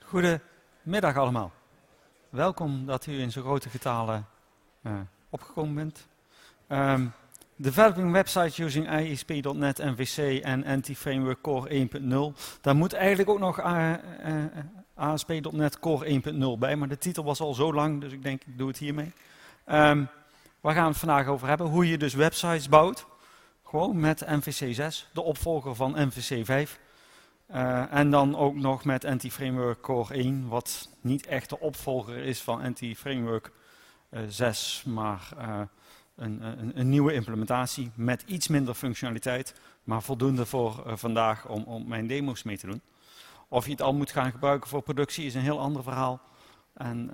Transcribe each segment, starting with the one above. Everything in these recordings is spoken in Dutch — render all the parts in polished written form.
Goedemiddag allemaal. Welkom dat u in zo'n grote getalen opgekomen bent. Developing websites using ASP.NET MVC en Anti-Framework Core 1.0. Daar moet eigenlijk ook nog ASP.NET Core 1.0 bij, maar de titel was al zo lang, dus ik denk ik doe het hiermee. Waar gaan we het vandaag over hebben? Hoe je dus websites bouwt. Gewoon met MVC 6, de opvolger van MVC 5. En dan ook nog met Anti-Framework Core 1, wat niet echt de opvolger is van Anti-Framework 6, maar een nieuwe implementatie met iets minder functionaliteit, maar voldoende voor vandaag om mijn demo's mee te doen. Of je het al moet gaan gebruiken voor productie is een heel ander verhaal. En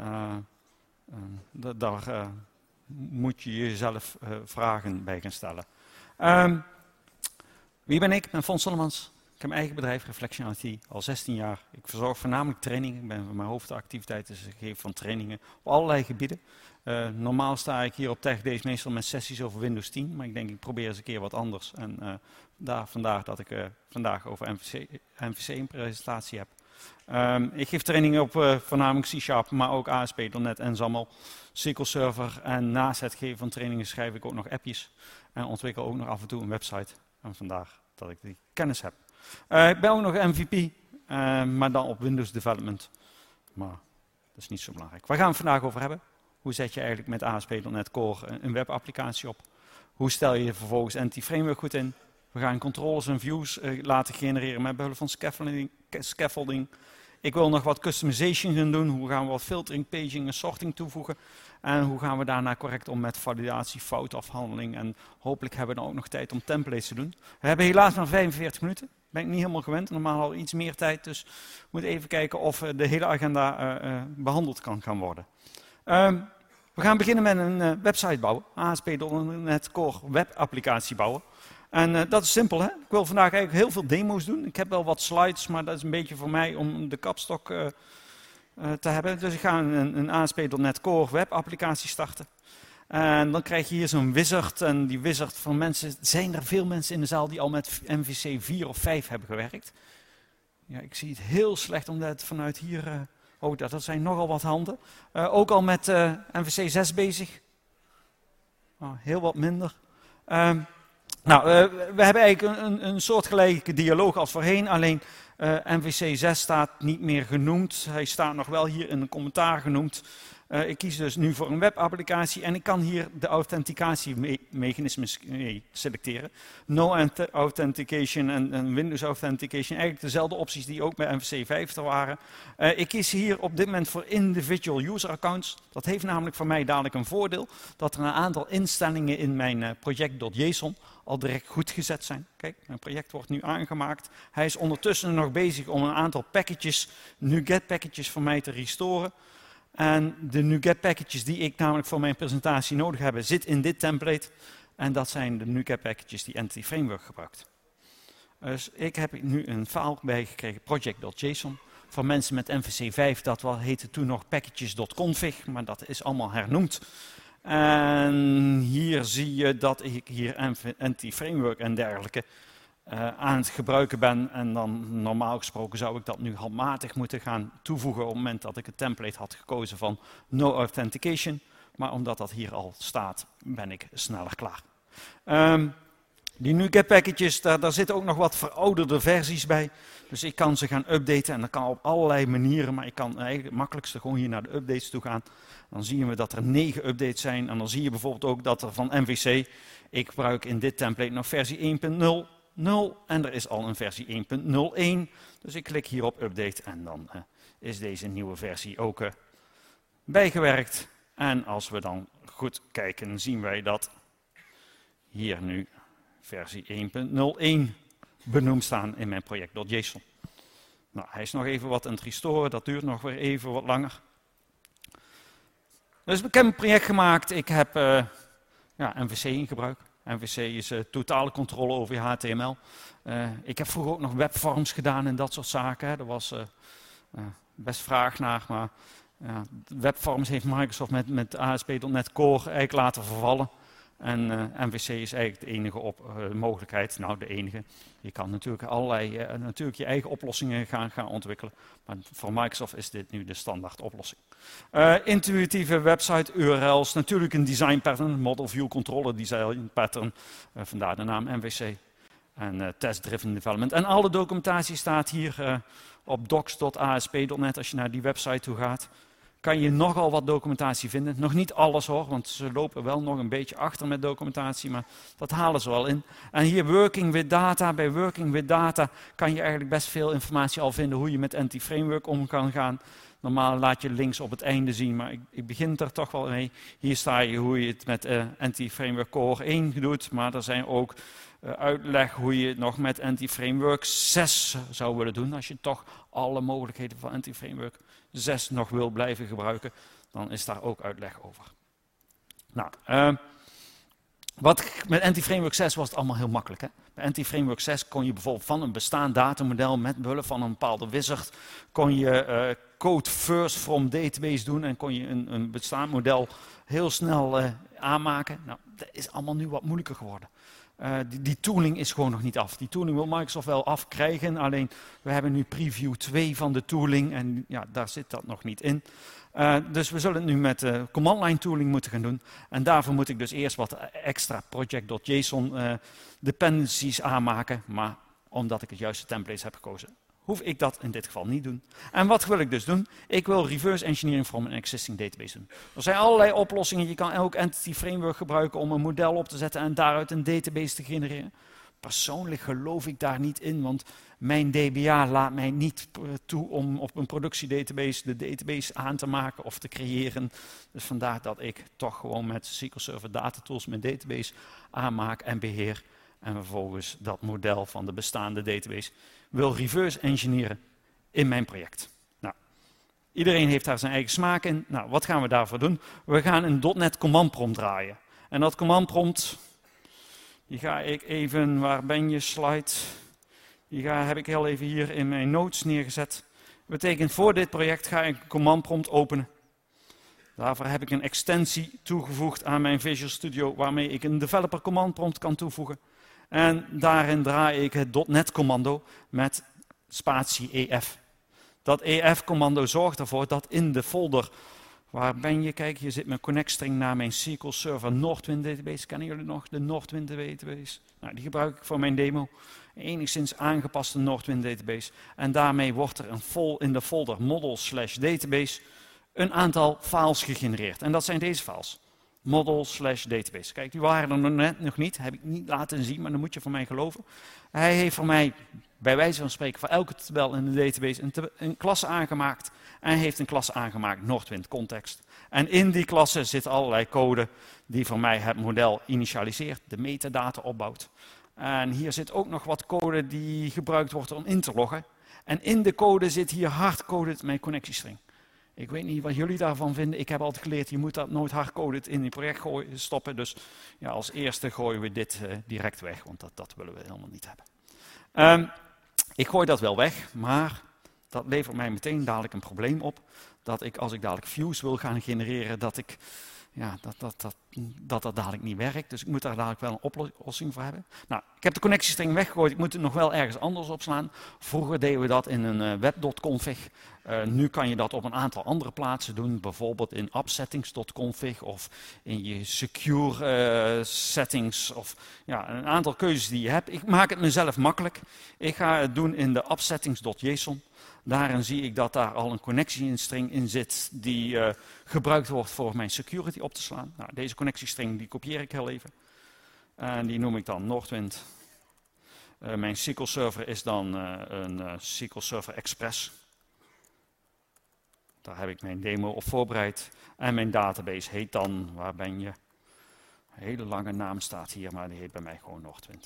daar moet je jezelf vragen bij gaan stellen. Wie ben ik? Ik ben Fons Sollemans. Ik heb mijn eigen bedrijf, Reflection IT, al 16 jaar. Ik verzorg voornamelijk trainingen. Ik ben van mijn hoofdactiviteit is het geven van trainingen op allerlei gebieden. Normaal sta ik hier op TechDays meestal met sessies over Windows 10, maar ik denk ik probeer eens een keer wat anders. En vandaar dat ik vandaag over MVC een presentatie heb. Ik geef trainingen op voornamelijk C#, maar ook ASP.NET en XAML, SQL Server. En naast het geven van trainingen schrijf ik ook nog appjes en ontwikkel ook nog af en toe een website. En vandaar dat ik die kennis heb. Ik ben ook nog MVP, maar dan op Windows Development. Maar dat is niet zo belangrijk. Waar gaan we het vandaag over hebben? Hoe zet je eigenlijk met ASP.NET Core een webapplicatie op? Hoe stel je vervolgens Anti-Framework goed in? We gaan controllers en views laten genereren met behulp van scaffolding. Ik wil nog wat customization gaan doen. Hoe gaan we wat filtering, paging en sorting toevoegen? En hoe gaan we daarna correct om met validatie, foutafhandeling? En hopelijk hebben we dan ook nog tijd om templates te doen. We hebben helaas maar 45 minuten. Ben ik niet helemaal gewend. Normaal al iets meer tijd. Dus we moeten even kijken of de hele agenda behandeld kan gaan worden. We gaan beginnen met een website bouwen. ASP.NET Core webapplicatie bouwen. En dat is simpel, hè? Ik wil vandaag eigenlijk heel veel demo's doen. Ik heb wel wat slides, maar dat is een beetje voor mij om de kapstok te hebben. Dus ik ga een ASP.NET Core webapplicatie starten. En dan krijg je hier zo'n wizard. En die wizard van mensen, zijn er veel mensen in de zaal die al met MVC 4 of 5 hebben gewerkt? Ja, ik zie het heel slecht omdat vanuit hier... dat zijn nogal wat handen. Ook al met MVC 6 bezig. Heel wat minder. We hebben eigenlijk een soortgelijke dialoog als voorheen, alleen MVC 6 staat niet meer genoemd. Hij staat nog wel hier in een commentaar genoemd. Ik kies dus nu voor een webapplicatie en ik kan hier de authenticatiemechanismes selecteren. No authentication en Windows authentication, eigenlijk dezelfde opties die ook bij MVC 5 er waren. Ik kies hier op dit moment voor individual user accounts. Dat heeft namelijk voor mij dadelijk een voordeel, dat er een aantal instellingen in mijn project.json al direct goed gezet zijn. Kijk, mijn project wordt nu aangemaakt. Hij is ondertussen nog bezig om een aantal packages, NuGet packages voor mij te restoren. En de NuGet packages die ik namelijk voor mijn presentatie nodig heb, zit in dit template. En dat zijn de NuGet packages die Anti-Framework gebruikt. Dus ik heb nu een file bijgekregen, project.json. Voor mensen met MVC 5, dat heette toen nog packages.config, maar dat is allemaal hernoemd. En hier zie je dat ik hier Anti-Framework en dergelijke aan het gebruiken ben. En dan normaal gesproken zou ik dat nu handmatig moeten gaan toevoegen op het moment dat ik het template had gekozen van No Authentication. Maar omdat dat hier al staat, ben ik sneller klaar. Die NuGet packages, daar zitten ook nog wat verouderde versies bij. Dus ik kan ze gaan updaten en dat kan op allerlei manieren. Maar ik kan eigenlijk het makkelijkste gewoon hier naar de updates toe gaan. Dan zien we dat er 9 updates zijn. En dan zie je bijvoorbeeld ook dat er van MVC, ik gebruik in dit template nog versie 1.0 en er is al een versie 1.01. Dus ik klik hier op update en dan is deze nieuwe versie ook bijgewerkt. En als we dan goed kijken, zien wij dat hier nu versie 1.01 benoemd staan in mijn project.json. Nou, hij is nog even wat aan het restoren, dat duurt nog weer even wat langer. Dus ik heb een project gemaakt, ik heb MVC in gebruik. MVC is totale controle over je HTML. Ik heb vroeger ook nog webforms gedaan en dat soort zaken. Hè. Er was best vraag naar, maar webforms heeft Microsoft met ASP.NET Core eigenlijk laten vervallen. En MVC is eigenlijk de enige mogelijkheid. Nou, de enige. Je kan natuurlijk natuurlijk je eigen oplossingen gaan ontwikkelen. Maar voor Microsoft is dit nu de standaard oplossing. Intuïtieve website URL's, natuurlijk een design pattern, model view controller design pattern, vandaar de naam MVC. En test-driven development. En alle documentatie staat hier op docs.asp.net. Als je naar die website toe gaat, kan je nogal wat documentatie vinden. Nog niet alles hoor, want ze lopen wel nog een beetje achter met documentatie, maar dat halen ze wel in. En hier Working with Data. Bij Working with Data kan je eigenlijk best veel informatie al vinden hoe je met NT-framework om kan gaan. Normaal laat je links op het einde zien, maar ik begin er toch wel mee. Hier sta je hoe je het met NT-framework Core 1 doet, maar er zijn ook uitleg hoe je het nog met NT-framework 6 zou willen doen. Als je toch alle mogelijkheden van NT-framework 6 nog wil blijven gebruiken, dan is daar ook uitleg over. Nou, met NT-framework 6 was het allemaal heel makkelijk. Hè? Bij NT-framework 6 kon je bijvoorbeeld van een bestaand datamodel met behulp van een bepaalde wizard, kon je code first from database doen en kon je een bestaand model heel snel aanmaken. Nou, dat is allemaal nu wat moeilijker geworden. Die tooling is gewoon nog niet af. Die tooling wil Microsoft wel afkrijgen, alleen we hebben nu preview 2 van de tooling en ja, daar zit dat nog niet in. Dus we zullen het nu met command line tooling moeten gaan doen. En daarvoor moet ik dus eerst wat extra project.json dependencies aanmaken, maar omdat ik het juiste templates heb gekozen, hoef ik dat in dit geval niet doen. En wat wil ik dus doen? Ik wil reverse engineering from an existing database doen. Er zijn allerlei oplossingen. Je kan elk entity framework gebruiken om een model op te zetten en daaruit een database te genereren. Persoonlijk geloof ik daar niet in, want mijn DBA laat mij niet toe om op een productiedatabase de database aan te maken of te creëren. Dus vandaar dat ik toch gewoon met SQL Server Data Tools mijn database aanmaak en beheer. En vervolgens dat model van de bestaande database wil reverse engineeren in mijn project. Nou, iedereen heeft daar zijn eigen smaak in. Nou, wat gaan we daarvoor doen? We gaan een .NET command prompt draaien. En dat command prompt, die ga ik even, waar ben je slide? Die heb ik heel even hier in mijn notes neergezet. Dat betekent voor dit project ga ik een command prompt openen. Daarvoor heb ik een extensie toegevoegd aan mijn Visual Studio waarmee ik een developer command prompt kan toevoegen. En daarin draai ik het .NET commando met spatie EF. Dat EF-commando zorgt ervoor dat in de folder, waar ben je? Kijk, hier zit mijn connect-string naar mijn SQL Server Northwind database. Kennen jullie nog de Northwind database? Nou, die gebruik ik voor mijn demo. Enigszins aangepaste Northwind database. En daarmee wordt er in de folder model/database een aantal files gegenereerd. En dat zijn deze files. Model/database. Kijk, die waren er net nog niet. Heb ik niet laten zien, maar dan moet je van mij geloven. Hij heeft voor mij, bij wijze van spreken, voor elke tabel in de database een klasse aangemaakt. En heeft een klasse aangemaakt, Northwind context. En in die klasse zit allerlei code die voor mij het model initialiseert, de metadata opbouwt. En hier zit ook nog wat code die gebruikt wordt om in te loggen. En in de code zit hier hardcoded mijn connectiestring. Ik weet niet wat jullie daarvan vinden. Ik heb altijd geleerd, je moet dat nooit hardcoded in je project stoppen. Dus ja, als eerste gooien we dit direct weg, want dat willen we helemaal niet hebben. Ik gooi dat wel weg, maar dat levert mij meteen dadelijk een probleem op. Dat ik, als ik dadelijk views wil gaan genereren, dat dadelijk niet werkt. Dus ik moet daar dadelijk wel een oplossing voor hebben. Nou, ik heb de connectiestring weggegooid. Ik moet het nog wel ergens anders opslaan. Vroeger deden we dat in een web.config. Nu kan je dat op een aantal andere plaatsen doen. Bijvoorbeeld in appsettings.config of in je secure settings. Of ja, een aantal keuzes die je hebt. Ik maak het mezelf makkelijk. Ik ga het doen in de appsettings.json. Daarin zie ik dat daar al een connectiestring in zit die gebruikt wordt voor mijn security op te slaan. Nou, deze connectiestring die kopieer ik heel even. En die noem ik dan Northwind. Mijn SQL Server is dan een SQL Server Express. Daar heb ik mijn demo op voorbereid. En mijn database heet dan, waar ben je? Een hele lange naam staat hier, maar die heet bij mij gewoon Northwind.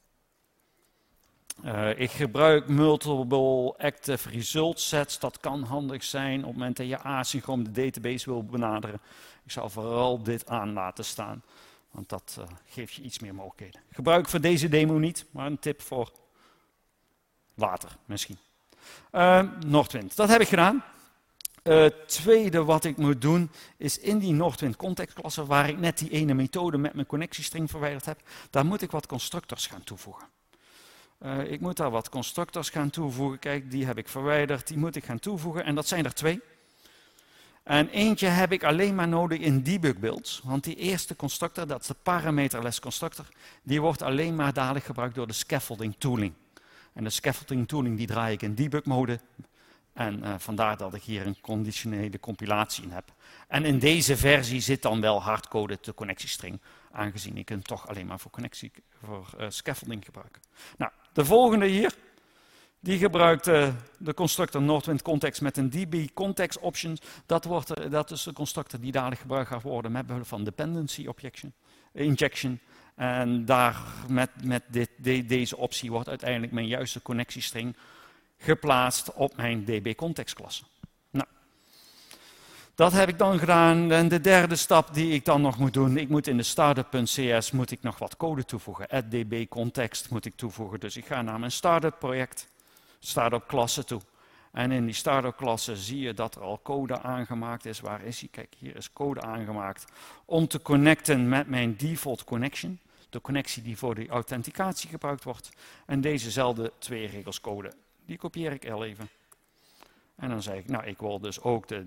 Ik gebruik multiple active result sets. Dat kan handig zijn op het moment dat je asynchroon de database wil benaderen. Ik zal vooral dit aan laten staan, want dat geeft je iets meer mogelijkheden. Gebruik voor deze demo niet, maar een tip voor later misschien. Northwind, dat heb ik gedaan. Het tweede wat ik moet doen, is in die Northwind contextklasse, waar ik net die ene methode met mijn connectiestring verwijderd heb, daar moet ik wat constructors gaan toevoegen. Ik moet daar wat constructors gaan toevoegen. Kijk, die heb ik verwijderd, die moet ik gaan toevoegen. En dat zijn er 2. En eentje heb ik alleen maar nodig in debug builds. Want die eerste constructor, dat is de parameterless constructor, die wordt alleen maar dadelijk gebruikt door de scaffolding tooling. En de scaffolding tooling die draai ik in debug mode. En vandaar dat ik hier een conditionele compilatie in heb. En in deze versie zit dan wel hardcoded de connectiestring, aangezien ik hem toch alleen maar voor scaffolding gebruik. Nou, de volgende hier, die gebruikt de constructor Northwind context met een db context option. Dat is de constructor die dadelijk gebruikt gaat worden met behulp van dependency injection. En daar met deze optie wordt uiteindelijk mijn juiste connectiestring geplaatst op mijn db-contextklasse. Nou, dat heb ik dan gedaan. En de derde stap die ik dan nog moet doen, ik moet in de startup.cs moet ik nog wat code toevoegen. @db-context moet ik toevoegen. Dus ik ga naar mijn startup project, startup klasse toe. En in die startup klasse zie je dat er al code aangemaakt is. Waar is die? Kijk, hier is code aangemaakt om te connecten met mijn default connection. De connectie die voor de authenticatie gebruikt wordt. En dezezelfde 2 regels code, die kopieer ik heel even. En dan zeg ik, nou, ik wil dus ook de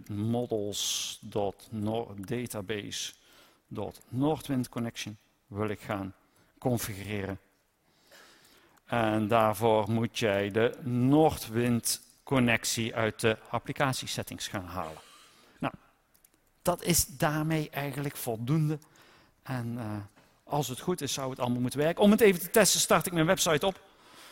models.database.northwind connection wil ik gaan configureren. En daarvoor moet jij de Northwind connectie uit de applicatiesettings gaan halen. Nou, dat is daarmee eigenlijk voldoende. En als het goed is, zou het allemaal moeten werken. Om het even te testen, start ik mijn website op.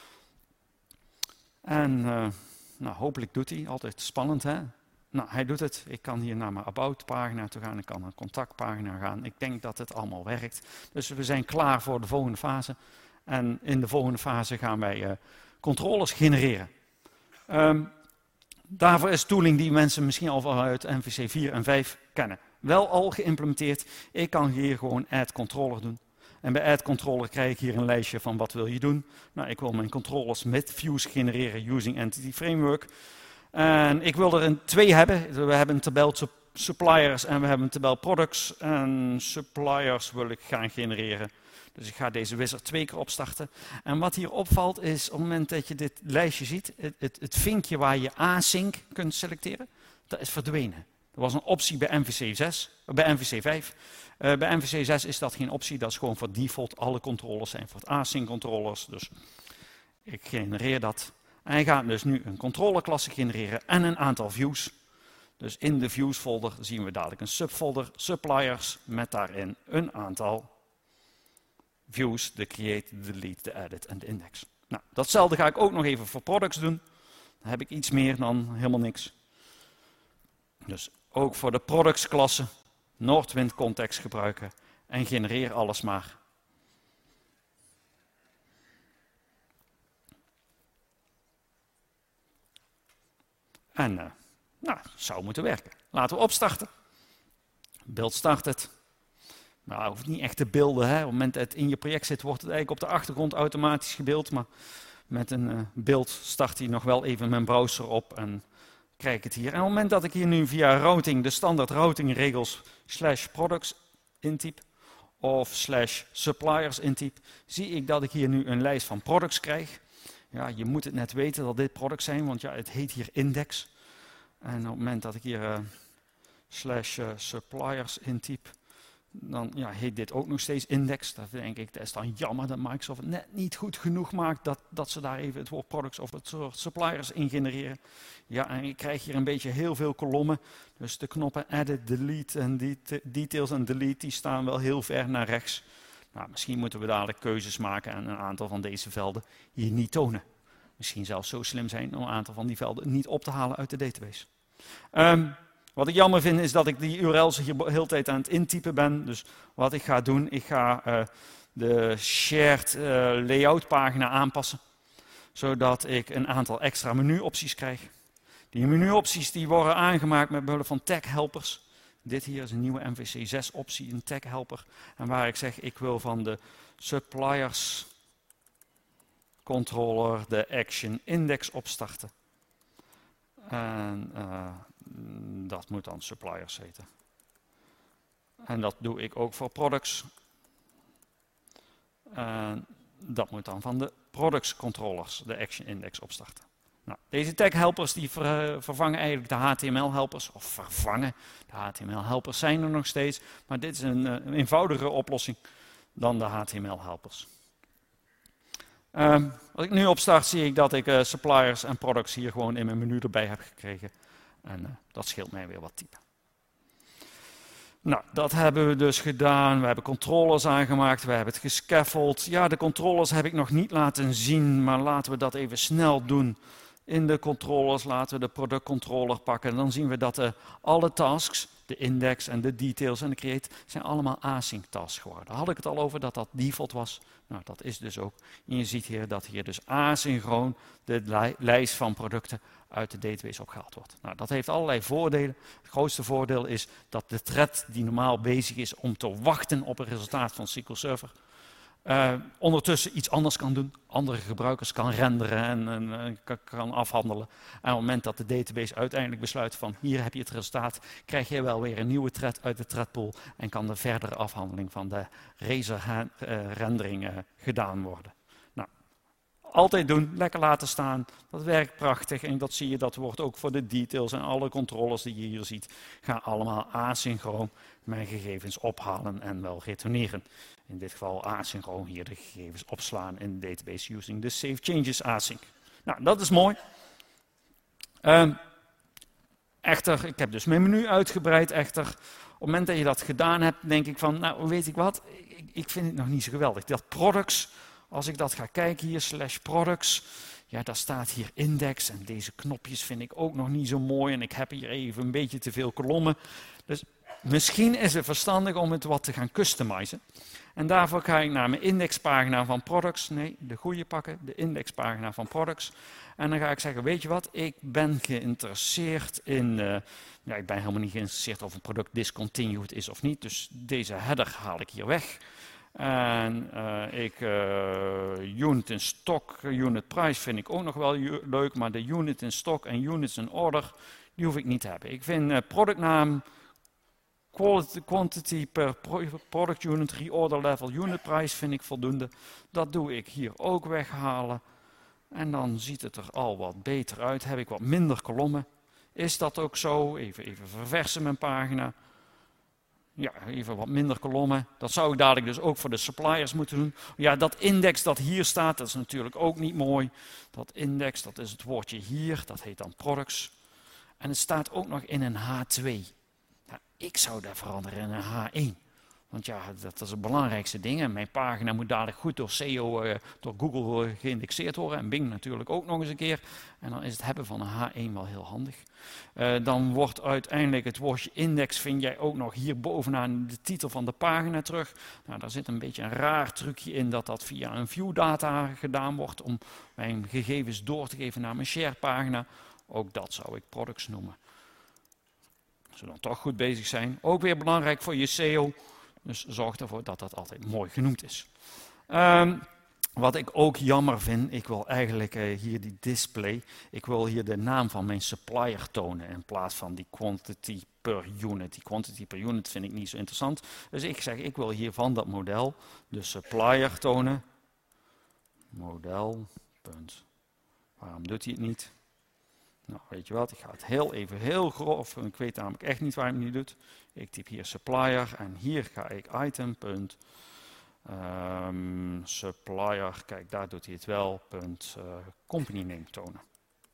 En nou, hopelijk doet hij. Altijd spannend, hè? Nou, hij doet het. Ik kan hier naar mijn About pagina toe gaan. Ik kan naar een contactpagina gaan. Ik denk dat het allemaal werkt. Dus we zijn klaar voor de volgende fase. En in de volgende fase gaan wij controllers genereren. Daarvoor is tooling die mensen misschien al vanuit MVC 4 en 5 kennen. Wel al geïmplementeerd. Ik kan hier gewoon add controller doen. En bij add controller krijg ik hier een lijstje van wat wil je doen. Nou, ik wil mijn controllers met views genereren using Entity Framework. En ik wil er 2 hebben. We hebben een tabel suppliers en we hebben een tabel products. En suppliers wil ik gaan genereren. Dus ik ga deze wizard 2 keer opstarten. En wat hier opvalt is, op het moment dat je dit lijstje ziet, het vinkje waar je async kunt selecteren, dat is verdwenen. Er was een optie bij MVC 5. Bij MVC 6 is dat geen optie, dat is gewoon voor default. Alle controllers zijn voor het async controllers. Dus ik genereer dat. En hij gaat dus nu een controllerklasse genereren en een aantal views. Dus in de views folder zien we dadelijk een subfolder, suppliers, met daarin een aantal views, de create, de delete, de edit en de index. Nou, datzelfde ga ik ook nog even voor products doen. Dan heb ik iets meer dan helemaal niks. Dus ook voor de products klasse Northwind context gebruiken en genereer alles maar. En nou, zou moeten werken. Laten we opstarten. Beeld started. Nou, hoeft niet echt te beelden. Hè. Op het moment dat het in je project zit, wordt het eigenlijk op de achtergrond automatisch gebeeld. Maar met een beeld start hij nog wel even mijn browser op en krijg ik het hier. En op het moment dat ik hier nu via routing de standaard routingregels /products intyp of /suppliers intyp, zie ik dat ik hier nu een lijst van products krijg. Ja, je moet het net weten dat dit products zijn, want ja, het heet hier index. En op het moment dat ik hier /suppliers intyp, dan ja, heet dit ook nog steeds index. Dat denk ik, dat is dan jammer dat Microsoft het net niet goed genoeg maakt dat ze daar even het woord products of het soort suppliers in genereren. Ja, en ik krijg hier een beetje heel veel kolommen. Dus de knoppen edit, delete en details en delete, die staan wel heel ver naar rechts. Nou, misschien moeten we dadelijk keuzes maken en een aantal van deze velden hier niet tonen. Misschien zelfs zo slim zijn om een aantal van die velden niet op te halen uit de database. Wat ik jammer vind is dat ik die URL's hier de hele tijd aan het intypen ben. Dus wat ik ga doen, ik ga de shared layout pagina aanpassen. Zodat ik een aantal extra menuopties krijg. Die menuopties die worden aangemaakt met behulp van tag helpers. Dit hier is een nieuwe MVC 6 optie, een tag helper. En waar ik zeg, ik wil van de suppliers controller de action index opstarten. En Dat moet dan suppliers heten. En dat doe ik ook voor products. En dat moet dan van de products controllers de action index opstarten. Nou, deze tag helpers die vervangen eigenlijk de HTML helpers, of vervangen. De HTML helpers zijn er nog steeds, maar dit is een eenvoudigere oplossing dan de HTML helpers. Als ik nu opstart, zie ik dat ik suppliers en products hier gewoon in mijn menu erbij heb gekregen. En dat scheelt mij weer wat typen. Nou, dat hebben we dus gedaan. We hebben controllers aangemaakt, we hebben het gescaffold. Ja, de controllers heb ik nog niet laten zien, maar laten we dat even snel doen. In de controllers laten we de productcontroller pakken. Dan zien we dat alle tasks, de index en de details en de create, zijn allemaal async tasks geworden. Daar had ik het al over dat dat default was. Nou, dat is dus ook. En je ziet hier dat hier dus asynchroon de lijst van producten uit de database opgehaald wordt. Nou, dat heeft allerlei voordelen. Het grootste voordeel is dat de thread die normaal bezig is om te wachten op een resultaat van SQL Server, ondertussen iets anders kan doen, andere gebruikers kan renderen en kan afhandelen. En op het moment dat de database uiteindelijk besluit van hier heb je het resultaat, krijg je wel weer een nieuwe thread uit de threadpool en kan de verdere afhandeling van de razor rendering gedaan worden. Nou, altijd doen, lekker laten staan, dat werkt prachtig en dat zie je, dat wordt ook voor de details en alle controllers die je hier ziet, gaan allemaal asynchroon mijn gegevens ophalen en wel retourneren. In dit geval asynchroon hier de gegevens opslaan in de database using the save changes async. Nou, dat is mooi. Echter, ik heb dus mijn menu uitgebreid. Echter, op het moment dat je dat gedaan hebt, denk ik van, nou weet ik wat, ik vind het nog niet zo geweldig. Dat products, als ik dat ga kijken hier, /products, ja, daar staat hier index en deze knopjes vind ik ook nog niet zo mooi en ik heb hier even een beetje te veel kolommen. Dus misschien is het verstandig om het wat te gaan customizen. En daarvoor ga ik naar mijn indexpagina van products. Nee, de goede pakken, de indexpagina van products. En dan ga ik zeggen, weet je wat, ik ben geïnteresseerd in... ja, ik ben helemaal niet geïnteresseerd of een product discontinued is of niet. Dus deze header haal ik hier weg. En unit in stock, unit price vind ik ook nog wel leuk. Maar de unit in stock en units in order, die hoef ik niet te hebben. Ik vind productnaam... Quantity per product unit, reorder level, unit price vind ik voldoende. Dat doe ik hier ook weghalen. En dan ziet het er al wat beter uit. Heb ik wat minder kolommen. Is dat ook zo? Even verversen mijn pagina. Ja, even wat minder kolommen. Dat zou ik dadelijk dus ook voor de suppliers moeten doen. Ja, dat index dat hier staat, dat is natuurlijk ook niet mooi. Dat index, dat is het woordje hier. Dat heet dan products. En het staat ook nog in een H2. Ik zou daar veranderen in een H1. Want ja, dat is het belangrijkste ding. En mijn pagina moet dadelijk goed door SEO, door Google geïndexeerd worden. En Bing natuurlijk ook nog eens een keer. En dan is het hebben van een H1 wel heel handig. Dan wordt uiteindelijk het woordje index, vind jij ook nog hier bovenaan de titel van de pagina terug. Nou, daar zit een beetje een raar trucje in dat dat via een viewdata gedaan wordt. Om mijn gegevens door te geven naar mijn share-pagina. Ook dat zou ik products noemen. Als we dan toch goed bezig zijn. Ook weer belangrijk voor je SEO. Dus zorg ervoor dat dat altijd mooi genoemd is. Wat ik ook jammer vind, ik wil eigenlijk hier die display. Ik wil hier de naam van mijn supplier tonen in plaats van die quantity per unit. Die quantity per unit vind ik niet zo interessant. Dus ik zeg, ik wil hier van dat model de supplier tonen. Model, punt. Waarom doet hij het niet? Nou, weet je wat, ik ga het heel grof, ik weet namelijk echt niet waar hij het nu doet. Ik typ hier supplier en hier ga ik item, punt, supplier, kijk daar doet hij het wel, punt, company name tonen.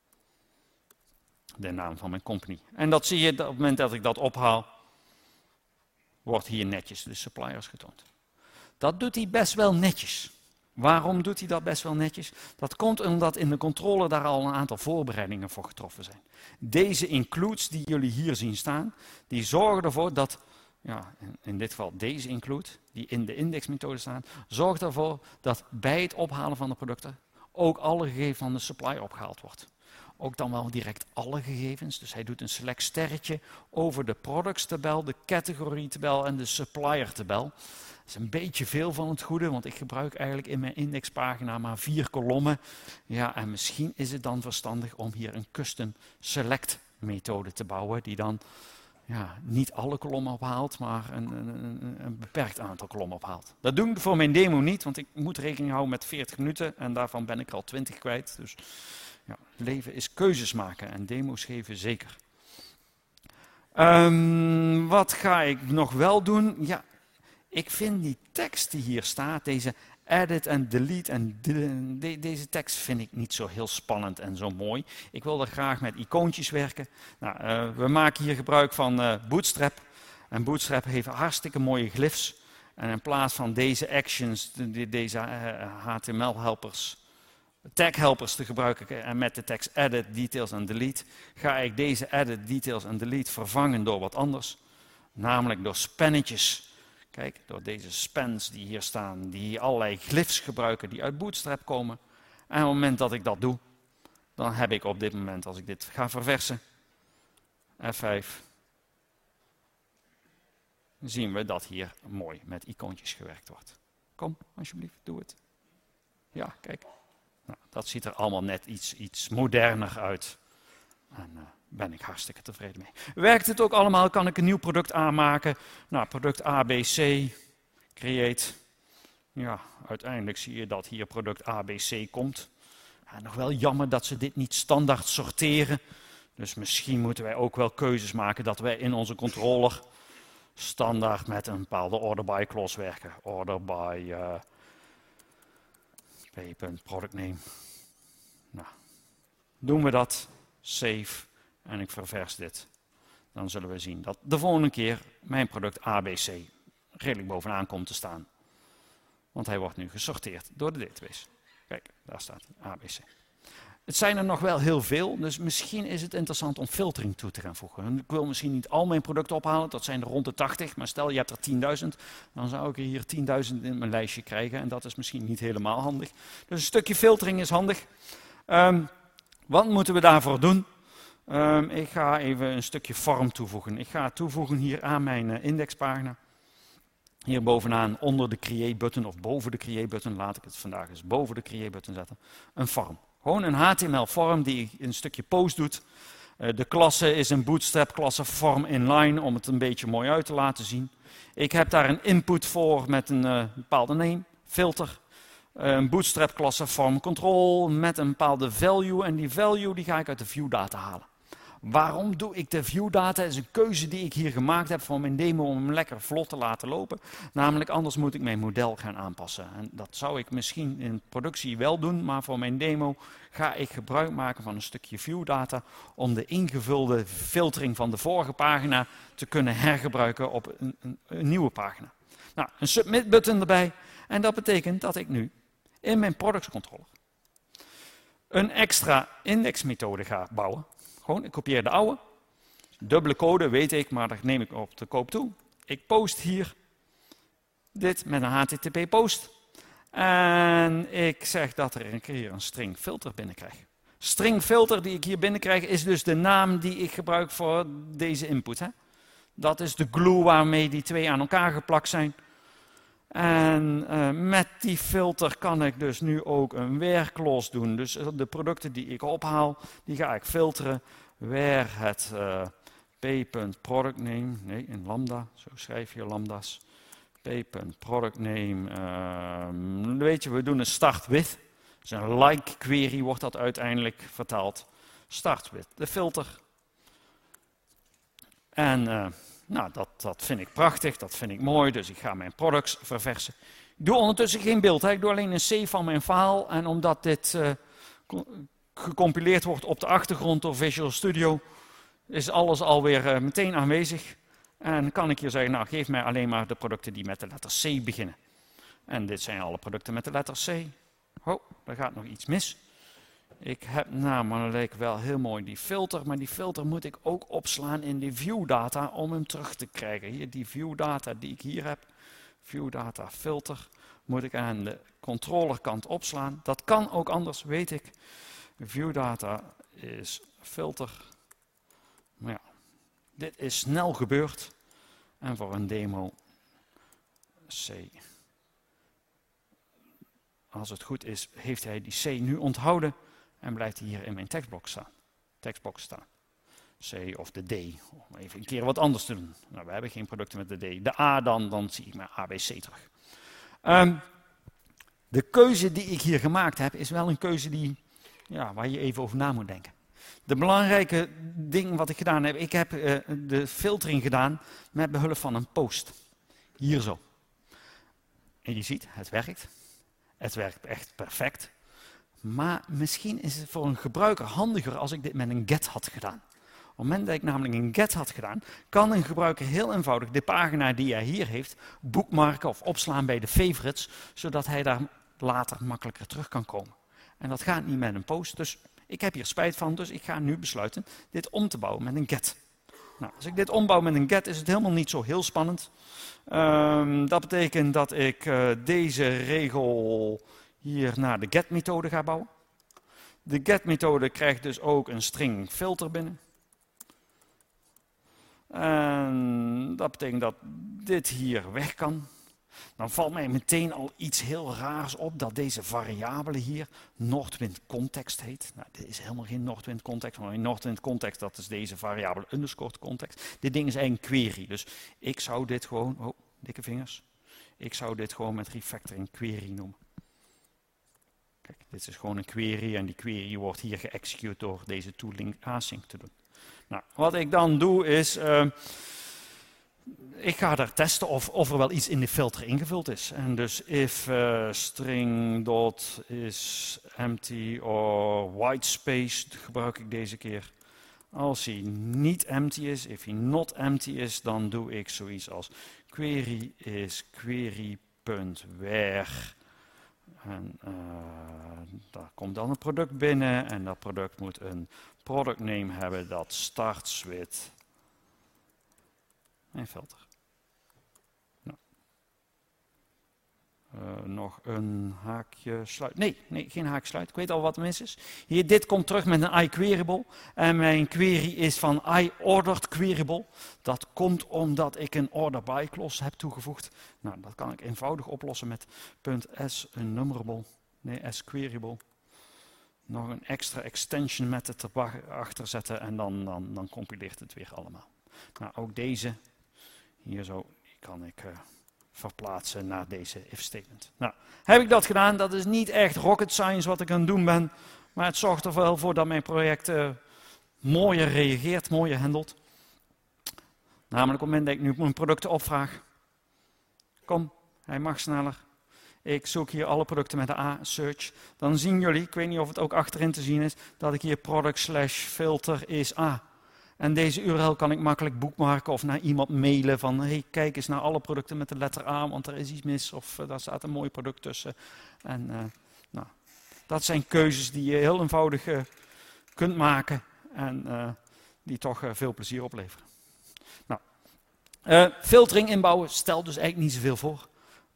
De naam van mijn company. En dat zie je op het moment dat ik dat ophaal, wordt hier netjes de suppliers getoond. Dat doet hij best wel netjes. Waarom doet hij dat best wel netjes? Dat komt omdat in de controle daar al een aantal voorbereidingen voor getroffen zijn. Deze includes die jullie hier zien staan, die zorgen ervoor dat, ja, in dit geval deze include, die in de indexmethode staan, zorgt ervoor dat bij het ophalen van de producten ook alle gegevens van de supplier opgehaald wordt. Ook dan wel direct alle gegevens, dus hij doet een select sterretje over de products tabel, de categorie tabel en de supplier tabel. Dat is een beetje veel van het goede, want ik gebruik eigenlijk in mijn indexpagina maar 4 kolommen. Ja, en misschien is het dan verstandig om hier een custom select methode te bouwen die dan niet alle kolommen ophaalt, maar een beperkt aantal kolommen ophaalt. Dat doe ik voor mijn demo niet, want ik moet rekening houden met 40 minuten en daarvan ben ik er al 20 kwijt. Dus leven is keuzes maken en demo's geven zeker. Wat ga ik nog wel doen? Ja, ik vind die tekst die hier staat, deze edit en delete, en deze tekst vind ik niet zo heel spannend en zo mooi. Ik wil er graag met icoontjes werken. Nou, we maken hier gebruik van Bootstrap. En Bootstrap heeft hartstikke mooie glyphs. En in plaats van deze actions, deze HTML-helpers, tag-helpers te gebruiken en met de tekst edit, details en delete, ga ik deze edit, details en delete vervangen door wat anders. Namelijk door spannetjes. Kijk, door deze spans die hier staan, die allerlei glyphs gebruiken die uit Bootstrap komen. En op het moment dat ik dat doe, dan heb ik op dit moment, als ik dit ga verversen, F5, zien we dat hier mooi met icoontjes gewerkt wordt. Kom, alsjeblieft, doe het. Ja, kijk. Nou, dat ziet er allemaal net iets moderner uit. En ben ik hartstikke tevreden mee. Werkt het ook allemaal? Kan ik een nieuw product aanmaken? Nou, product ABC, create. Ja, uiteindelijk zie je dat hier product ABC komt. Ja, nog wel jammer dat ze dit niet standaard sorteren. Dus misschien moeten wij ook wel keuzes maken dat wij in onze controller standaard met een bepaalde order by clause werken. Order by p.product name. Nou, doen we dat, save en ik ververs dit. Dan zullen we zien dat de volgende keer mijn product ABC redelijk bovenaan komt te staan. Want hij wordt nu gesorteerd door de database. Kijk, daar staat hij, ABC. Het zijn er nog wel heel veel, dus misschien is het interessant om filtering toe te gaan voegen. Ik wil misschien niet al mijn producten ophalen, dat zijn er rond de 80, maar stel je hebt er 10.000, dan zou ik er hier 10.000 in mijn lijstje krijgen en dat is misschien niet helemaal handig. Dus een stukje filtering is handig. Wat moeten we daarvoor doen? Ik ga even een stukje vorm toevoegen. Ik ga toevoegen hier aan mijn indexpagina. Hier bovenaan onder de create button of boven de create button, laat ik het vandaag eens boven de create button zetten, een vorm. Gewoon een HTML-vorm die een stukje post doet. De klasse is een Bootstrap klasse form inline om het een beetje mooi uit te laten zien. Ik heb daar een input voor met een bepaalde name, filter. Een Bootstrap klasse form control met een bepaalde value en die value die ga ik uit de viewdata halen. Waarom doe ik de viewdata? Dat is een keuze die ik hier gemaakt heb voor mijn demo om hem lekker vlot te laten lopen. Namelijk anders moet ik mijn model gaan aanpassen. En dat zou ik misschien in productie wel doen, maar voor mijn demo ga ik gebruik maken van een stukje viewdata om de ingevulde filtering van de vorige pagina te kunnen hergebruiken op een nieuwe pagina. Nou, een submit button erbij en dat betekent dat ik nu in mijn products controller een extra indexmethode ga bouwen. Gewoon, ik kopieer de oude. Dubbele code, weet ik, maar dat neem ik op de koop toe. Ik post hier dit met een HTTP post. En ik zeg dat ik hier een string filter binnenkrijg. String filter die ik hier binnenkrijg is dus de naam die ik gebruik voor deze input. Hè? Dat is de glue waarmee die twee aan elkaar geplakt zijn. En met die filter kan ik dus nu ook een where clause doen. Dus de producten die ik ophaal, die ga ik filteren. Where het p.product name, nee in lambda, zo schrijf je lambda's. p.product name, weet je, we doen een start with. Dus een like query wordt dat uiteindelijk vertaald. Start with de filter. En nou, dat vind ik prachtig, dat vind ik mooi, dus ik ga mijn products verversen. Ik doe ondertussen geen beeld, hè. Ik doe alleen een save van mijn verhaal. En omdat dit gecompileerd wordt op de achtergrond door Visual Studio, is alles alweer meteen aanwezig. En kan ik hier zeggen, nou geef mij alleen maar de producten die met de letter C beginnen. En dit zijn alle producten met de letter C. Oh, daar gaat nog iets mis. Ik heb namelijk wel heel mooi die filter, maar die filter moet ik ook opslaan in die viewdata om hem terug te krijgen. Hier die viewdata die ik hier heb, viewdata filter, moet ik aan de controllerkant opslaan. Dat kan ook anders, weet ik. Viewdata is filter. Maar ja, dit is snel gebeurd. En voor een demo C. Als het goed is, heeft hij die C nu onthouden. En blijft hij hier in mijn tekstbox staan. C of de D. Om even een keer wat anders te doen. Nou, we hebben geen producten met de D. De A dan zie ik maar ABC terug. De keuze die ik hier gemaakt heb, is wel een keuze waar je even over na moet denken. De belangrijke ding wat ik gedaan heb, ik heb de filtering gedaan met behulp van een post. Hier zo. En je ziet, het werkt. Het werkt echt perfect. Maar misschien is het voor een gebruiker handiger als ik dit met een get had gedaan. Op het moment dat ik namelijk een get had gedaan, kan een gebruiker heel eenvoudig de pagina die hij hier heeft, boekmarken of opslaan bij de favorites, zodat hij daar later makkelijker terug kan komen. En dat gaat niet met een post, dus ik heb hier spijt van, dus ik ga nu besluiten dit om te bouwen met een get. Nou, als ik dit ombouw met een get is het helemaal niet zo heel spannend. Dat betekent dat ik deze regel hier naar de get-methode ga bouwen. De get-methode krijgt dus ook een string filter binnen. En dat betekent dat dit hier weg kan. Dan valt mij meteen al iets heel raars op dat deze variabele hier Noordwind context heet. Nou, dit is helemaal geen Noordwind context, maar in Noordwind context dat is deze variabele underscore context. Dit ding is eigenlijk een query, dus ik zou dit gewoon, dikke vingers, ik zou dit gewoon met refactoring query noemen. Kijk, dit is gewoon een query en die query wordt hier geëxecute door deze tooling async te doen. Nou, wat ik dan doe is, ik ga daar testen of er wel iets in de filter ingevuld is. En dus if string dot is empty or whitespace gebruik ik deze keer. Als hij niet empty is, if hij not empty is, dan doe ik zoiets als query is query.where. En daar komt dan een product binnen en dat product moet een product name hebben dat starts with een filter. Nou. Nog een haakje sluit. Nee, geen haakje sluit. Ik weet al wat er mis is. Hier, dit komt terug met een iQueryable. En mijn query is van iOrdered queryable. Dat komt omdat ik een order by clause heb toegevoegd. Nou, dat kan ik eenvoudig oplossen met .sEnumerable. Nee, sQueryable. Nog een extra extension method erachter zetten en dan compileert het weer allemaal. Nou, ook deze, hier zo, die kan ik verplaatsen naar deze if statement. Nou, heb ik dat gedaan? Dat is niet echt rocket science wat ik aan het doen ben, maar het zorgt er wel voor dat mijn project mooier reageert, mooier handelt. Namelijk op het moment dat ik nu mijn producten opvraag. Kom, hij mag sneller. Ik zoek hier alle producten met de A, search. Dan zien jullie, ik weet niet of het ook achterin te zien is, dat ik hier product/filter is A. En deze URL kan ik makkelijk boekmarken of naar iemand mailen van hey, kijk eens naar alle producten met de letter A, want er is iets mis of daar staat een mooi product tussen. En dat zijn keuzes die je heel eenvoudig kunt maken en die toch veel plezier opleveren. Nou, filtering inbouwen stelt dus eigenlijk niet zoveel voor.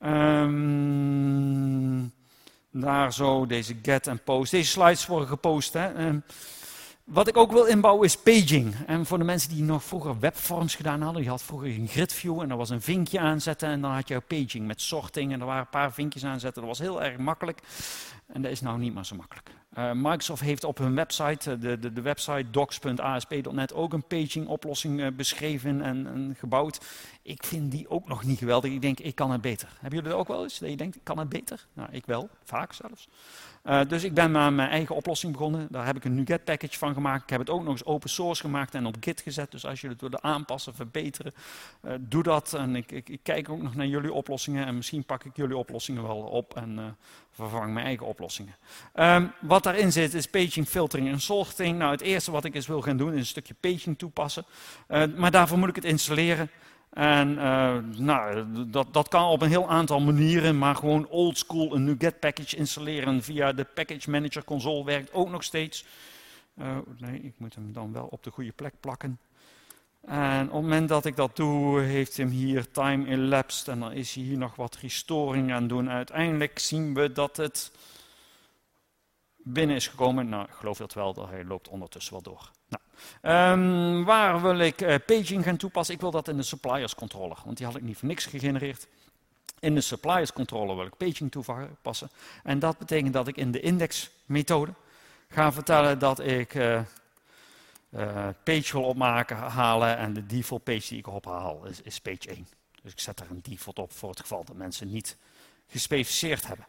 Daar zo, deze get en post. Deze slides worden gepost. Hè. Wat ik ook wil inbouwen is paging. En voor de mensen die nog vroeger webforms gedaan hadden, die had vroeger een gridview en er was een vinkje aanzetten en dan had je paging met sorting en er waren een paar vinkjes aanzetten. Dat was heel erg makkelijk en dat is nou niet meer zo makkelijk. Microsoft heeft op hun website, de website docs.asp.net, ook een paging oplossing beschreven en gebouwd. Ik vind die ook nog niet geweldig. Ik denk, ik kan het beter. Hebben jullie dat ook wel eens? Dat je denkt, ik kan het beter? Nou, ik wel. Vaak zelfs. Dus ik ben aan mijn eigen oplossing begonnen. Daar heb ik een NuGet package van gemaakt. Ik heb het ook nog eens open source gemaakt en op Git gezet. Dus als jullie het willen aanpassen, verbeteren, doe dat. En ik kijk ook nog naar jullie oplossingen. En misschien pak ik jullie oplossingen wel op en vervang mijn eigen oplossingen. Wat daarin zit is paging, filtering en sorting. Nou, het eerste wat ik eens wil gaan doen is een stukje paging toepassen. Maar daarvoor moet ik het installeren. En dat kan op een heel aantal manieren, maar gewoon oldschool een NuGet package installeren via de package manager console werkt ook nog steeds. Nee, ik moet hem dan wel op de goede plek plakken. En op het moment dat ik dat doe, heeft hij hem hier time elapsed en dan is hij hier nog wat restoring aan doen. Uiteindelijk zien we dat het binnen is gekomen. Nou, ik geloof dat wel, dat hij loopt ondertussen wel door. Nou, waar wil ik paging gaan toepassen? Ik wil dat in de suppliers controller, want die had ik niet voor niks gegenereerd. In de suppliers controller wil ik paging toepassen. En dat betekent dat ik in de index methode ga vertellen dat ik page wil halen en de default page die ik ophaal is page 1. Dus ik zet er een default op voor het geval dat mensen niet gespecificeerd hebben.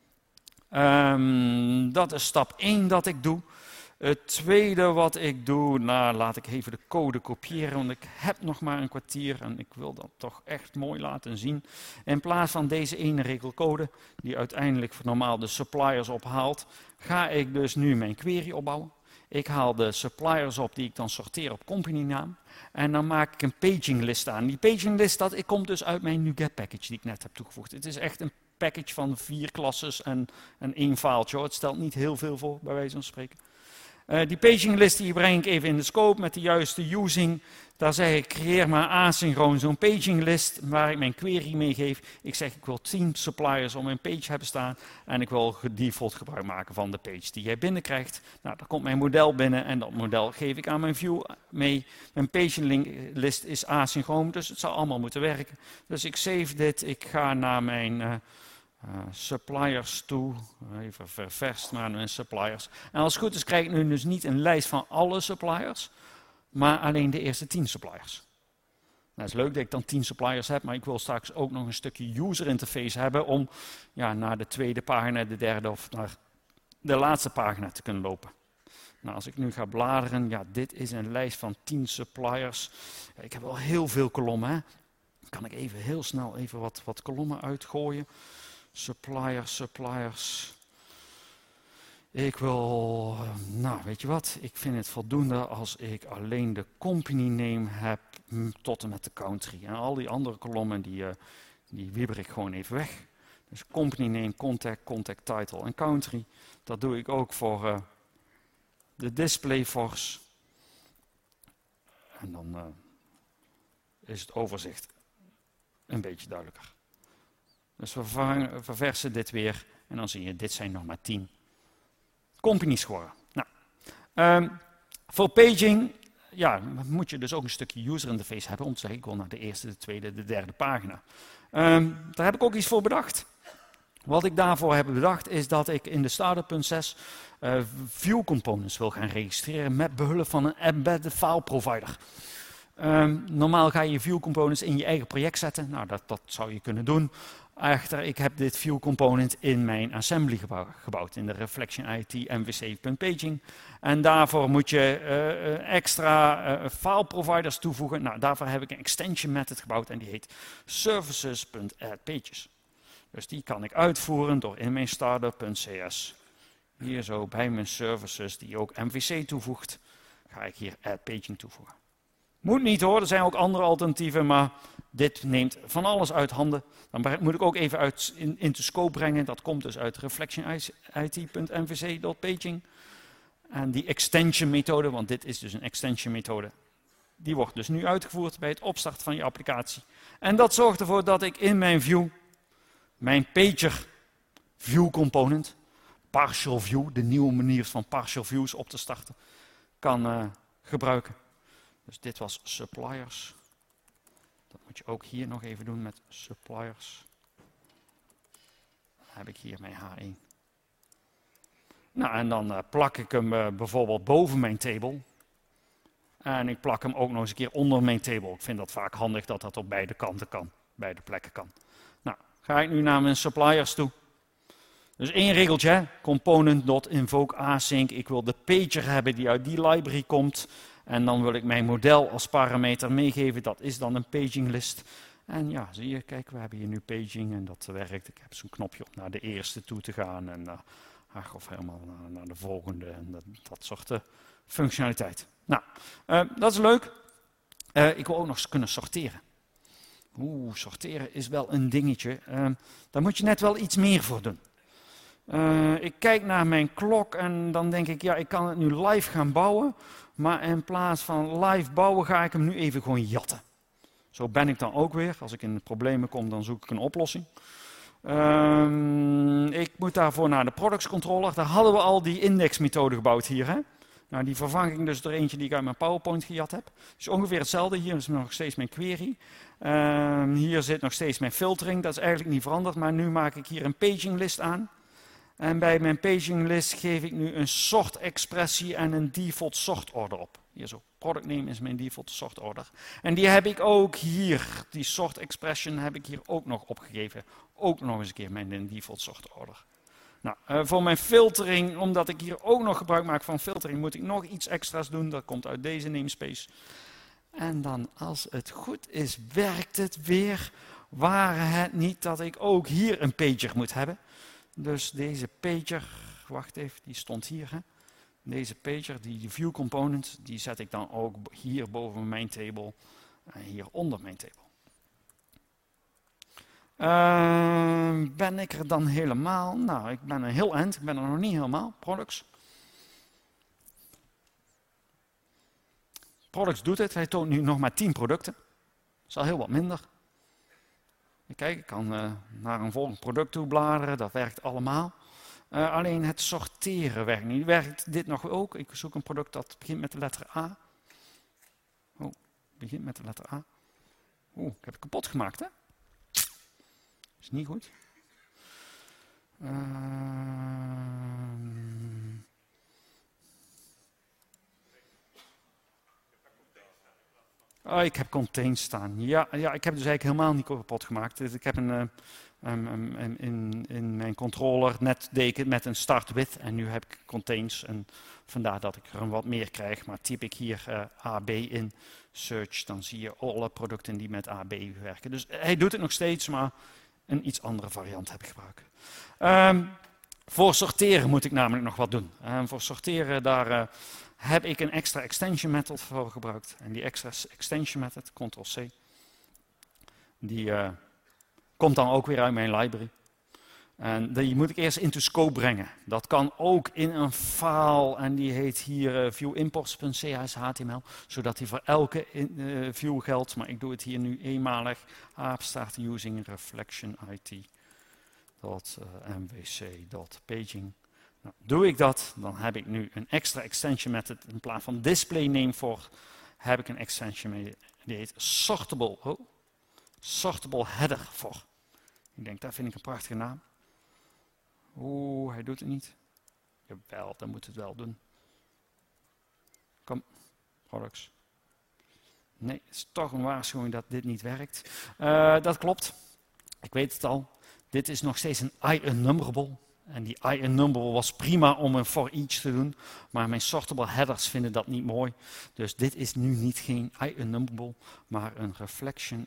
Dat is stap 1 dat ik doe. Het tweede wat ik doe, nou laat ik even de code kopiëren, want ik heb nog maar een kwartier en ik wil dat toch echt mooi laten zien. In plaats van deze ene regel code, die uiteindelijk normaal de suppliers ophaalt, ga ik dus nu mijn query opbouwen. Ik haal de suppliers op die ik dan sorteer op companynaam. En dan maak ik een paging list aan. Die paging list komt dus uit mijn NuGet package die ik net heb toegevoegd. Het is echt een package van 4 klasses en 1 faaltje. Het stelt niet heel veel voor, bij wijze van spreken. Die paging list die breng ik even in de scope met de juiste using. Daar zeg ik, creëer maar asynchroon zo'n paging list waar ik mijn query mee geef. Ik zeg, ik wil 10 suppliers op mijn page hebben staan. En ik wil default gebruik maken van de page die jij binnenkrijgt. Nou, dan komt mijn model binnen en dat model geef ik aan mijn view mee. Mijn paging list is asynchroon, dus het zal allemaal moeten werken. Dus ik save dit, ik ga naar mijn suppliers toe, even ververst naar mijn suppliers. En als het goed is krijg ik nu dus niet een lijst van alle suppliers, maar alleen de eerste 10 suppliers. Nou, het is leuk dat ik dan 10 suppliers heb, maar ik wil straks ook nog een stukje user interface hebben om naar de tweede pagina, de derde of naar de laatste pagina te kunnen lopen. Nou, als ik nu ga bladeren, dit is een lijst van 10 suppliers. Ik heb wel heel veel kolommen, hè. Kan ik even heel snel even wat kolommen uitgooien. Suppliers. Ik wil, weet je wat, ik vind het voldoende als ik alleen de company name heb tot en met de country. En al die andere kolommen, die wibber ik gewoon even weg. Dus company name, contact title en country. Dat doe ik ook voor de display force. En dan is het overzicht een beetje duidelijker. Dus we verversen dit weer en dan zie je, dit zijn nog maar 10 companies geworden. Nou, voor paging moet je dus ook een stukje user interface hebben om te zeggen, ik wil naar de eerste, de tweede, de derde pagina. Daar heb ik ook iets voor bedacht. Wat ik daarvoor heb bedacht is dat ik in de starter.6 view components wil gaan registreren met behulp van een embedded file provider. Normaal ga je view components in je eigen project zetten. Nou, dat zou je kunnen doen. Echter, ik heb dit view component in mijn assembly gebouwd, in de Reflection IT MVC.paging. En daarvoor moet je extra file providers toevoegen. Nou, daarvoor heb ik een extension method gebouwd en die heet services.addPages. Dus die kan ik uitvoeren door in mijn starter.cs, hier zo bij mijn services die ook MVC toevoegt, ga ik hier addPaging toevoegen. Moet niet hoor, er zijn ook andere alternatieven, maar dit neemt van alles uit handen. Dan moet ik ook even into scope brengen. Dat komt dus uit reflectionit.mvc.paging. En die extension methode, want dit is dus een extension methode, die wordt dus nu uitgevoerd bij het opstarten van je applicatie. En dat zorgt ervoor dat ik in mijn view, mijn pager view component, partial view, de nieuwe manier van partial views op te starten, kan gebruiken. Dus dit was suppliers. Dat moet je ook hier nog even doen met suppliers. Dan heb ik hier mijn H1. Nou, en dan plak ik hem bijvoorbeeld boven mijn table. En ik plak hem ook nog eens een keer onder mijn table. Ik vind dat vaak handig dat dat op beide kanten kan. Beide plekken kan. Nou, ga ik nu naar mijn suppliers toe. Dus 1 regeltje, component.invoke async. Ik wil de pager hebben die uit die library komt. En dan wil ik mijn model als parameter meegeven. Dat is dan een paging list. En ja, zie je, kijk, we hebben hier nu paging en dat werkt. Ik heb zo'n knopje om naar de eerste toe te gaan. En of helemaal naar de volgende. En dat soort functionaliteit. Nou, dat is leuk. Ik wil ook nog eens kunnen sorteren. Sorteren is wel een dingetje. Daar moet je net wel iets meer voor doen. Ik kijk naar mijn klok en dan denk ik, ja, ik kan het nu live gaan bouwen. Maar in plaats van live bouwen ga ik hem nu even gewoon jatten. Zo ben ik dan ook weer. Als ik in de problemen kom, dan zoek ik een oplossing. Ik moet daarvoor naar de products controller. Daar hadden we al die indexmethode gebouwd hier. Hè? Nou, die vervang ik dus door eentje die ik uit mijn PowerPoint gejat heb. Dus ongeveer hetzelfde. Hier is nog steeds mijn query. Hier zit nog steeds mijn filtering. Dat is eigenlijk niet veranderd. Maar nu maak ik hier een paging list aan. En bij mijn paging list geef ik nu een sort expressie en een default sort order op. Hier zo, product name is mijn default sort order. En die heb ik ook hier, die sort expression heb ik hier ook nog opgegeven. Ook nog eens een keer mijn default sort order. Nou, voor mijn filtering, omdat ik hier ook nog gebruik maak van filtering, moet ik nog iets extra's doen. Dat komt uit deze namespace. En dan, als het goed is, werkt het weer. Ware het niet dat ik ook hier een pager moet hebben. Dus deze pager, wacht even, die stond hier. Hè? Deze pager, die view component, die zet ik dan ook hier boven mijn table en hier onder mijn table. Ben ik er dan helemaal? Nou, ik ben een heel eind, ik ben er nog niet helemaal. Products. Products doet het, hij toont nu nog maar 10 producten. Dat is al heel wat minder. Kijk, ik kan naar een volgend product toe bladeren, dat werkt allemaal. Alleen het sorteren werkt niet. Werkt dit nog ook? Ik zoek een product dat begint met de letter A. Oh, begint met de letter A. Oeh, ik heb het kapot gemaakt, hè? Is niet goed. Oh, ik heb contains staan. Ja, ik heb dus eigenlijk helemaal niet kapot gemaakt. Dus ik heb in mijn controller net deken met een start with en nu heb ik contains. En vandaar dat ik er een wat meer krijg. Maar typ ik hier AB in search, dan zie je alle producten die met AB werken. Dus hij doet het nog steeds, maar een iets andere variant heb ik gebruikt. Voor sorteren moet ik namelijk nog wat doen. Voor sorteren daar heb ik een extra extension method voor gebruikt. En die extra extension method, Ctrl-C, die komt dan ook weer uit mijn library. En die moet ik eerst into scope brengen. Dat kan ook in een file en die heet hier viewimports.chs.html, zodat die voor elke view geldt. Maar ik doe het hier nu eenmalig. Start using reflection it.mwc.paging. Nou, doe ik dat, dan heb ik nu een extra extension method. In plaats van display name voor, heb ik een extension die heet sortable header voor. Ik denk, dat vind ik een prachtige naam. Oeh, hij doet het niet. Jawel, dan moet het wel doen. Kom, products. Nee, het is toch een waarschuwing dat dit niet werkt. Dat klopt. Ik weet het al. Dit is nog steeds een I-enumerable. En die I-enumerable was prima om een for each te doen. Maar mijn sortable headers vinden dat niet mooi. Dus dit is nu niet geen I-enumerable, maar een reflection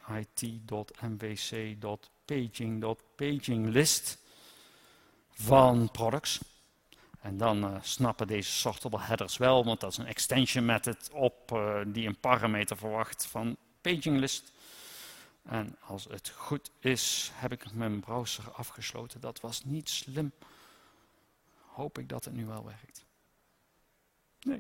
it.mwc.paging.paginglist van products. En dan snappen deze sortable headers wel, want dat is een extension method op die een parameter verwacht van paginglist. En als het goed is, heb ik mijn browser afgesloten. Dat was niet slim. Hoop ik dat het nu wel werkt. Nee.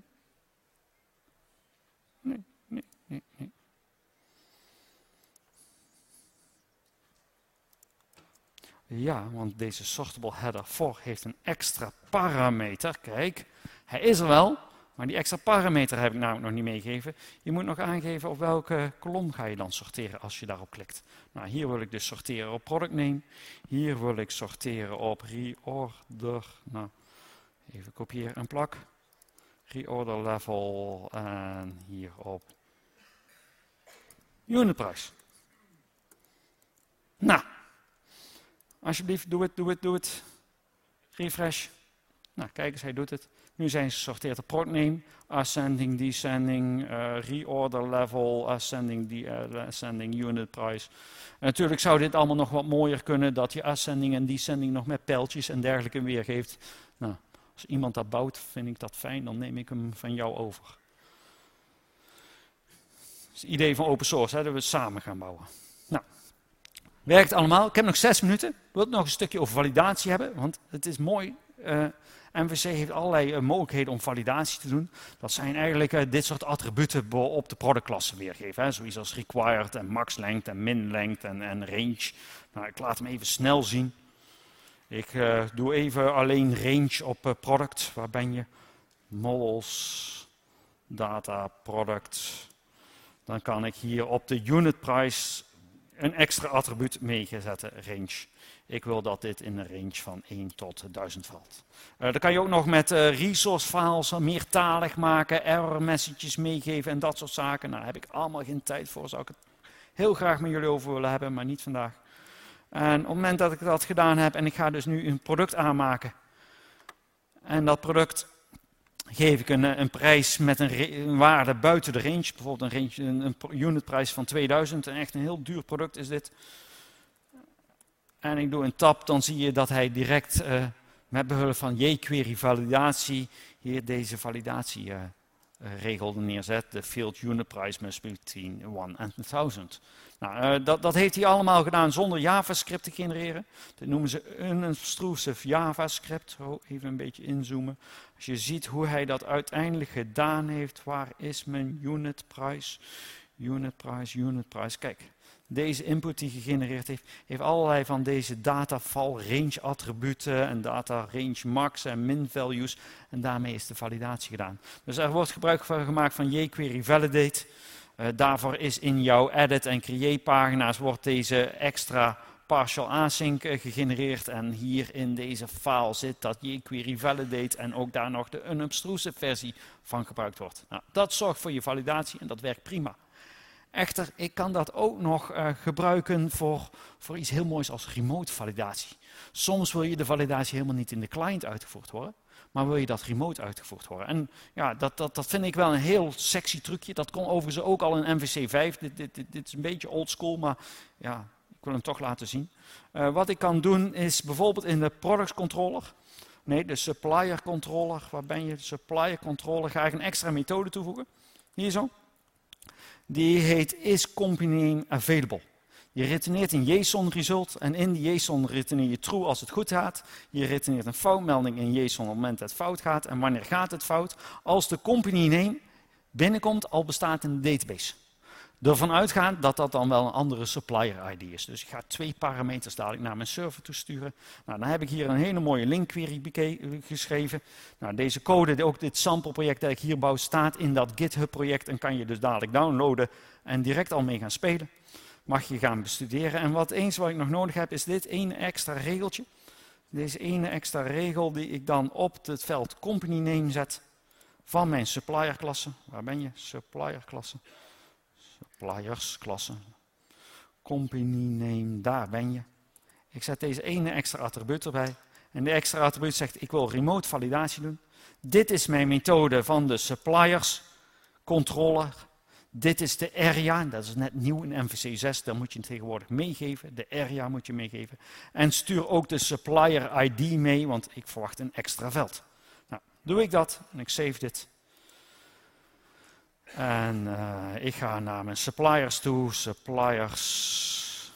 Ja, want deze sortable header for heeft een extra parameter. Kijk, hij is er wel, maar die extra parameter heb ik namelijk nog niet meegegeven. Je moet nog aangeven op welke kolom ga je dan sorteren als je daarop klikt. Nou, hier wil ik dus sorteren op product name. Hier wil ik sorteren op reorder. Nou, even kopiëren en plak. Reorder level en hier op unitprijs. Nou, alsjeblieft, doe het. Refresh. Nou, kijk eens, hij doet het. Nu zijn ze gesorteerd op product name, ascending, descending, reorder level, ascending, unit price. Natuurlijk zou dit allemaal nog wat mooier kunnen, dat je ascending en descending nog met pijltjes en dergelijke weergeeft. Nou, als iemand dat bouwt, vind ik dat fijn, dan neem ik hem van jou over. Dat is het idee van open source, hè, dat we het samen gaan bouwen. Nou, werkt allemaal. Ik heb nog 6 minuten. Ik wil het nog een stukje over validatie hebben, want het is mooi. MVC heeft allerlei mogelijkheden om validatie te doen. Dat zijn eigenlijk dit soort attributen op de productklasse weergeven. Hè. Zoiets als required en max length en min length en range. Nou, ik laat hem even snel zien. Ik doe even alleen range op product. Waar ben je? Models, data, product. Dan kan ik hier op de unit price een extra attribuut meegezette range. Ik wil dat dit in een range van 1 tot 1000 valt. Dan kan je ook nog met resource files meertalig maken, error messages meegeven en dat soort zaken. Nou, daar heb ik allemaal geen tijd voor. Zou ik het heel graag met jullie over willen hebben, maar niet vandaag. En op het moment dat ik dat gedaan heb en ik ga dus nu een product aanmaken. En dat product geef ik een prijs met een waarde buiten de range. Bijvoorbeeld een unitprijs van 2000. En echt een heel duur product is dit. En ik doe een tab, dan zie je dat hij direct met behulp van jQuery validatie hier deze validatieregel neerzet. De field unit price must be between 1 and 1000. Nou, dat heeft hij allemaal gedaan zonder JavaScript te genereren. Dat noemen ze unobtrusive JavaScript. Even een beetje inzoomen. Als je ziet hoe hij dat uiteindelijk gedaan heeft, waar is mijn unit price? Unit price, unit price. Kijk, deze input die gegenereerd heeft allerlei van deze dataval range attributen en data range max en min values. En daarmee is de validatie gedaan. Dus er wordt gebruik gemaakt van jQuery validate. Daarvoor is in jouw edit en create pagina's wordt deze extra partial async gegenereerd. En hier in deze file zit dat jQuery validate en ook daar nog de unobtrusive versie van gebruikt wordt. Nou, dat zorgt voor je validatie en dat werkt prima. Echter, ik kan dat ook nog gebruiken voor iets heel moois als remote validatie. Soms wil je de validatie helemaal niet in de client uitgevoerd worden, maar wil je dat remote uitgevoerd worden. En ja, dat vind ik wel een heel sexy trucje. Dat kon overigens ook al in MVC 5. Dit is een beetje old school, maar ja, ik wil hem toch laten zien. Wat ik kan doen is bijvoorbeeld in de product controller. Nee, de supplier controller. Waar ben je? De supplier controller. Ga ik een extra methode toevoegen. Hier zo. Die heet isCompanyNameAvailable. Je returneert een JSON result en in die JSON returneer je true als het goed gaat. Je returneert een foutmelding in JSON op het moment dat het fout gaat. En wanneer gaat het fout? Als de company name binnenkomt, al bestaat in de database. Ervan uitgaan dat dat dan wel een andere supplier ID is. Dus ik ga 2 parameters dadelijk naar mijn server toesturen. Nou, dan heb ik hier een hele mooie link query geschreven. Nou, deze code, ook dit sample project dat ik hier bouw, staat in dat GitHub project. En kan je dus dadelijk downloaden en direct al mee gaan spelen. Mag je gaan bestuderen. En wat ik nog nodig heb, is dit ene extra regeltje. Deze ene extra regel die ik dan op het veld company name zet van mijn supplier klasse. Waar ben je? Supplier klasse. Suppliers klasse. Company name, daar ben je. Ik zet deze ene extra attribuut erbij. En de extra attribuut zegt, ik wil remote validatie doen. Dit is mijn methode van de suppliers controller. Dit is de area, dat is net nieuw in MVC 6, daar moet je tegenwoordig meegeven. De area moet je meegeven. En stuur ook de supplier ID mee, want ik verwacht een extra veld. Nou, doe ik dat en ik save dit. En ik ga naar mijn suppliers toe. Suppliers.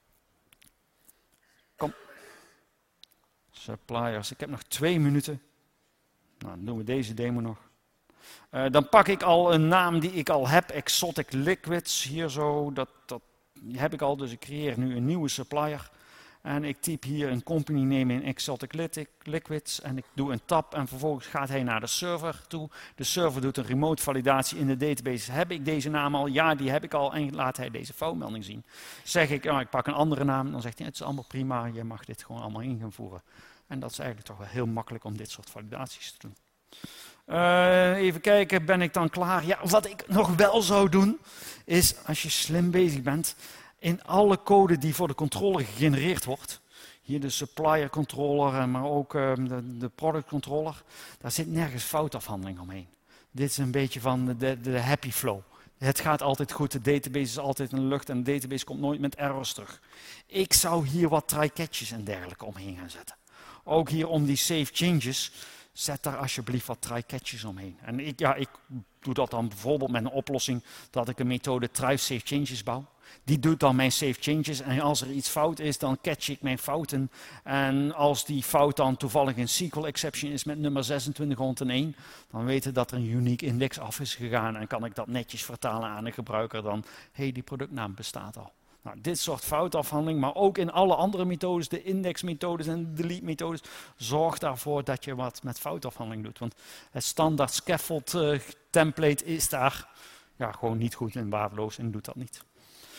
Kom. Suppliers. Ik heb nog 2 minuten. Nou, dan doen we deze demo nog. Dan pak ik al een naam die ik al heb. Exotic Liquids. Hier zo. Dat heb ik al. Dus ik creëer nu een nieuwe supplier. En ik typ hier een company name in Exotic Liquids. En ik doe een tab. En vervolgens gaat hij naar de server toe. De server doet een remote validatie in de database. Heb ik deze naam al? Ja, die heb ik al. En laat hij deze foutmelding zien. Zeg ik, ik pak een andere naam. Dan zegt hij, het is allemaal prima. Je mag dit gewoon allemaal in gaan voeren. En dat is eigenlijk toch wel heel makkelijk om dit soort validaties te doen. Even kijken, ben ik dan klaar? Ja, wat ik nog wel zou doen, is als je slim bezig bent, in alle code die voor de controller gegenereerd wordt, hier de supplier controller, maar ook de product controller, daar zit nergens foutafhandeling omheen. Dit is een beetje van de happy flow. Het gaat altijd goed, de database is altijd in de lucht en de database komt nooit met errors terug. Ik zou hier wat try-catches en dergelijke omheen gaan zetten. Ook hier om die save changes, zet daar alsjeblieft wat try-catches omheen. En ik doe dat dan bijvoorbeeld met een oplossing dat ik een methode try save changes bouw. Die doet dan mijn save changes en als er iets fout is, dan catch ik mijn fouten. En als die fout dan toevallig een SQL exception is met nummer 2601, dan weten we dat er een unique index af is gegaan en kan ik dat netjes vertalen aan de gebruiker dan, hey, die productnaam bestaat al. Nou, dit soort foutafhandeling, maar ook in alle andere methodes, de indexmethodes en de delete methodes, zorg daarvoor dat je wat met foutafhandeling doet. Want het standaard scaffold template is daar gewoon niet goed en waardeloos en doet dat niet.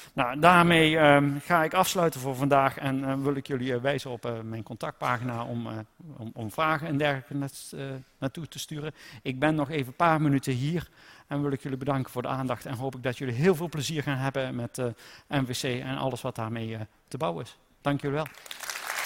Nou, daarmee ga ik afsluiten voor vandaag en wil ik jullie wijzen op mijn contactpagina om vragen en dergelijke naartoe te sturen. Ik ben nog even een paar minuten hier en wil ik jullie bedanken voor de aandacht en hoop ik dat jullie heel veel plezier gaan hebben met MVC en alles wat daarmee te bouwen is. Dank jullie wel.